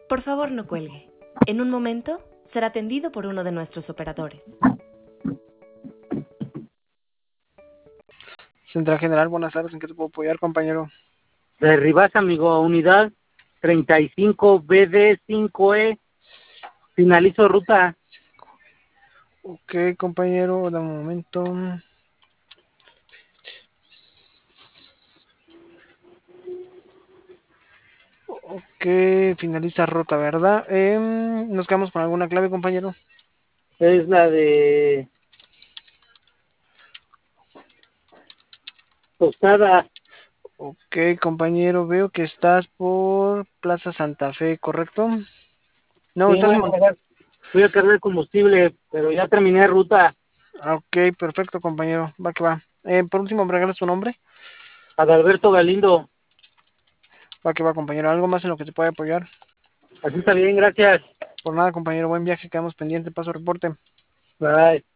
Por favor, no cuelgue. En un momento será atendido por uno de nuestros operadores. Central General, buenas tardes. ¿En qué te puedo apoyar, compañero? De Rivas, amigo, unidad 35BD5E. Finalizo ruta. Ok, compañero, dame un momento. Ok, finaliza ruta, ¿verdad? Nos quedamos con alguna clave, compañero. Es la de Tostada. Ok, compañero, veo que estás por Plaza Santa Fe, ¿correcto? No, Sí, estás en voy a cargar combustible, pero ya terminé ruta. Ok, perfecto, compañero. Va que va. Por último, ¿me regalas tu nombre? Adalberto Galindo. Va que va, compañero. ¿Algo más en lo que te pueda apoyar? Así está bien, gracias. Por nada, compañero. Buen viaje. Quedamos pendiente. Paso reporte. Bye.